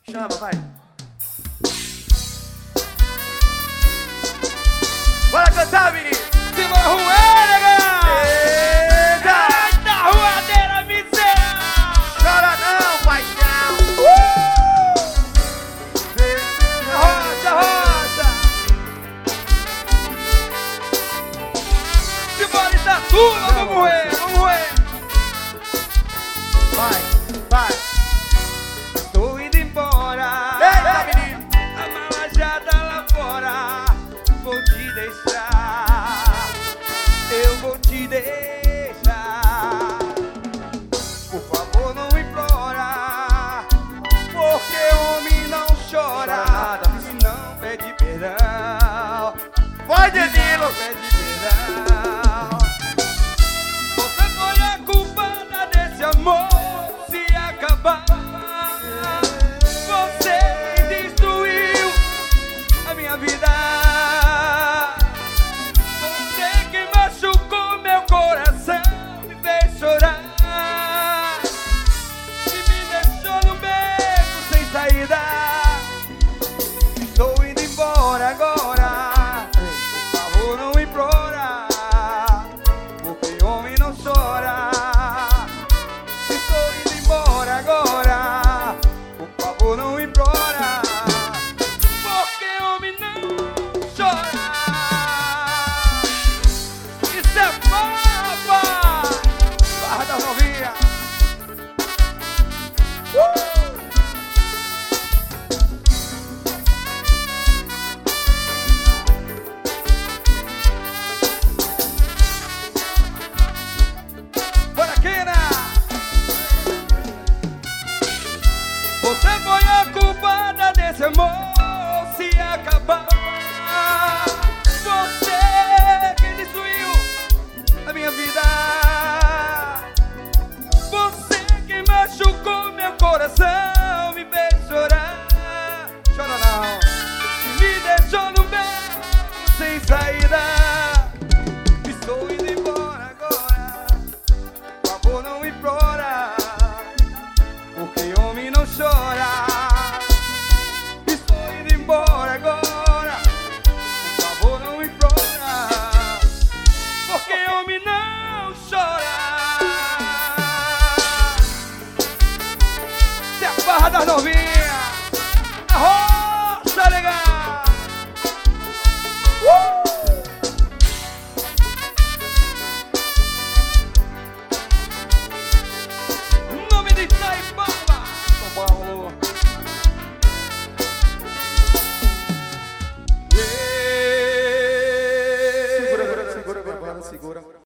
Chama, vai. Bora cantar, menino. Simão Ruélega! Eita! Eita, ruadeira miserável! Chora não, paixão. Rocha, rocha! Simbora Itatuba, vamos roer, vamos roer! Vai, vai. Tô indo embora! Eita, menino. A mala já tá lá fora, vou te deixar, eu vou te deixar. Por favor, não implora, porque homem não chora e não pede perdão. Vai, Danilo. Não pede perdão. Você foi a culpada desse amor se acabar. Você destruiu a minha vida. Você que machucou meu coração, me fez chorar e me deixou no beco sem saída. Estou indo embora agora, por favor não implora, porque homem não chora. Estou indo embora agora, por favor não implora, porque homem não chora. Isso é papa, Barra da Novinha. Bora, Kena! Você foi a culpada desse amor se acabar. Você que destruiu a minha vida. Você que machucou meu coração, me fez chorar. Chora não. Me deixou no beco sem saída. Estou indo embora agora, por favor não implora, porque homem não chora. Estou indo embora agora, por favor não implora, porque homem não chora. Se a Barra das Novinhas, a rocha legal. Nome de Itaipava, São Paulo. Segura, segura.